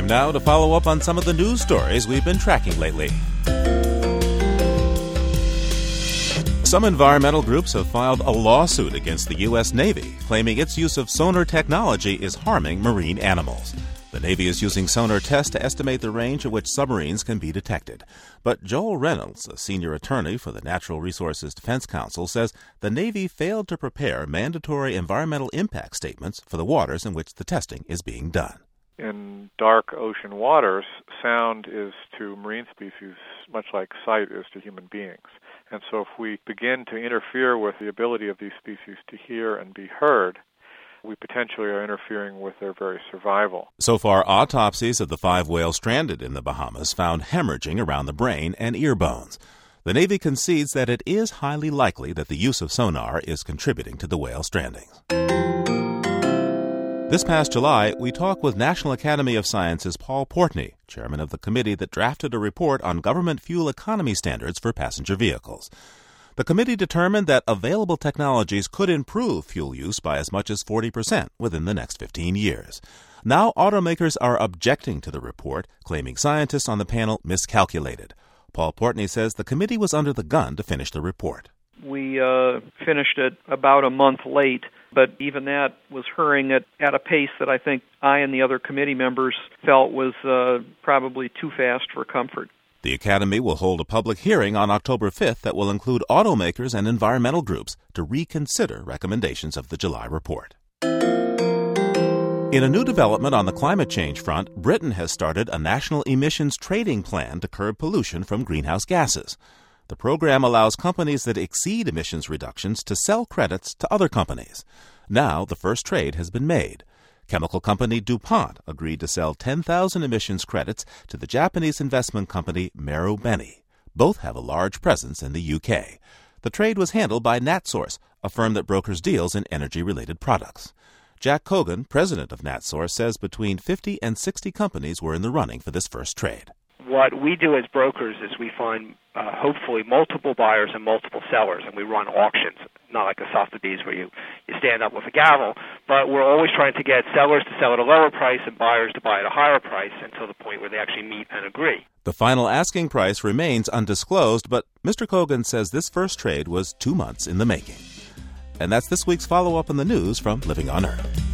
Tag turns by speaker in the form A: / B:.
A: Time now to follow up on some of the news stories we've been tracking lately. Some environmental groups have filed a lawsuit against the U.S. Navy, claiming its use of sonar technology is harming marine animals. The Navy is using sonar tests to estimate the range at which submarines can be detected. But Joel Reynolds, a senior attorney for the Natural Resources Defense Council, says the Navy failed to prepare mandatory environmental impact statements for the waters in which the testing is being done.
B: In dark ocean waters, sound is to marine species much like sight is to human beings. And so if we begin to interfere with the ability of these species to hear and be heard, we potentially are interfering with their very survival.
A: So far, autopsies of the 5 whales stranded in the Bahamas found hemorrhaging around the brain and ear bones. The Navy concedes that it is highly likely that the use of sonar is contributing to the whale strandings. This past July, we talked with National Academy of Sciences' Paul Portney, chairman of the committee that drafted a report on government fuel economy standards for passenger vehicles. The committee determined that available technologies could improve fuel use by as much as 40% within the next 15 years. Now automakers are objecting to the report, claiming scientists on the panel miscalculated. Paul Portney says the committee was under the gun to finish the report.
C: We finished it about a month late, but even that was hurrying it at a pace that I think I and the other committee members felt was probably too fast for comfort.
A: The Academy will hold a public hearing on October 5th that will include automakers and environmental groups to reconsider recommendations of the July report. In a new development on the climate change front, Britain has started a national emissions trading plan to curb pollution from greenhouse gases. The program allows companies that exceed emissions reductions to sell credits to other companies. Now, the first trade has been made. Chemical company DuPont agreed to sell 10,000 emissions credits to the Japanese investment company Marubeni. Both have a large presence in the UK. The trade was handled by NatSource, a firm that brokers deals in energy-related products. Jack Cogan, president of NatSource, says between 50 and 60 companies were in the running for this first trade.
D: What we do as brokers is we find hopefully multiple buyers and multiple sellers, and we run auctions, not like a Sotheby's where you stand up with a gavel, but we're always trying to get sellers to sell at a lower price and buyers to buy at a higher price until the point where they actually meet and agree.
A: The final asking price remains undisclosed, but Mr. Cogan says this first trade was 2 months in the making. And that's this week's follow-up on the news from Living on Earth.